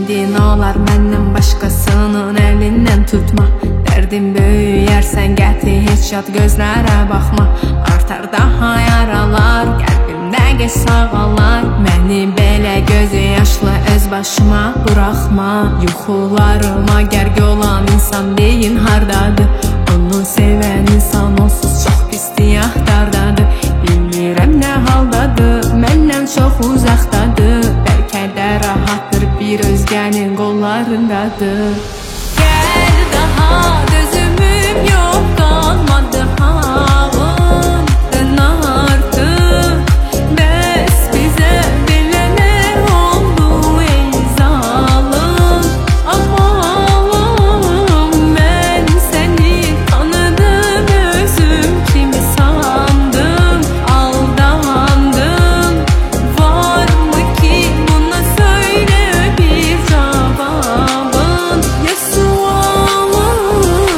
Ümidin olar məndən başqasının əlindən tutma. Dərdim böyüyərsən qəti heç yad gözlərə baxma. Artar daha yaralar, qəlbimdə gəç sağalar. Məni belə gözü yaşlı öz başıma buraxma. Yuxularıma gərq olan insan deyin hardadır? Onu sevən insan onsuz çox pisdir yaxdardadır. Bilmirəm nə haldadır, məndən çox uzaqdadır. Bəlkə də rahatdır, bir özgənin qollarındadır. Gəl daha dözümüm yox qalmadı havamdan artıq. Bəs bizə belə nə oldu ey zalım? Aman mən səni tanıdım, özüm kimi sandım, aldandım. Varmı ki buna söyle bir cevabın? Ya sualım?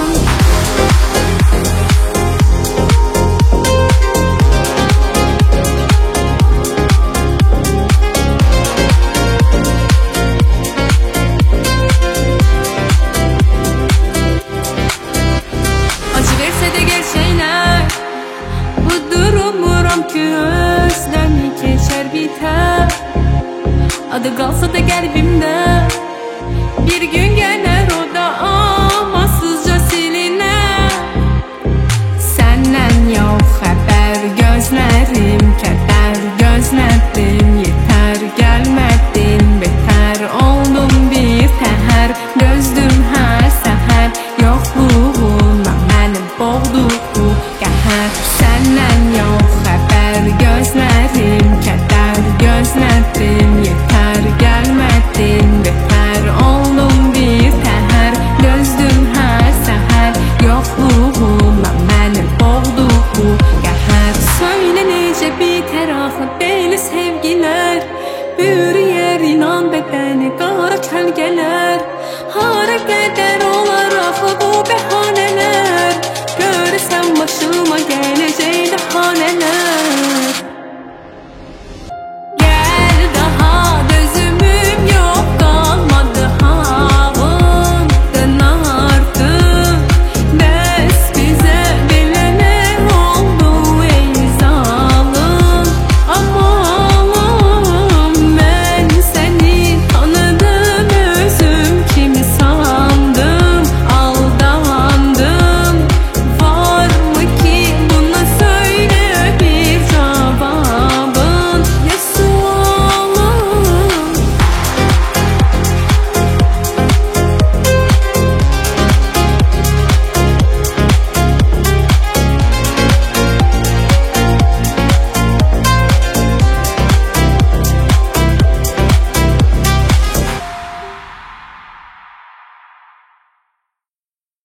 Acı versə də gerçəklər, bu durumuram ki özləmi keçər bitər. Adı qalsa da qəlbimdə, bir gün gələr o da amansızca silinər. Səndən yox xəbər gözlərim, kədər gözlədim, yetər gəlmədin, betər oldum bir təhər. Dözdüm hər səhər, yoxluğuna məni boğdu bu qəhər. Səndən yox xəbər gözlərim, kədər gözlədim, yetər gəlmədin, betər oldum bir təhər. Dözdüm hər səhər, yoxluğuna məni boğdu bu qəhər. Söylə necə bitər axı belə sevgilər, bürüyər inan bədəni qara kölgələr.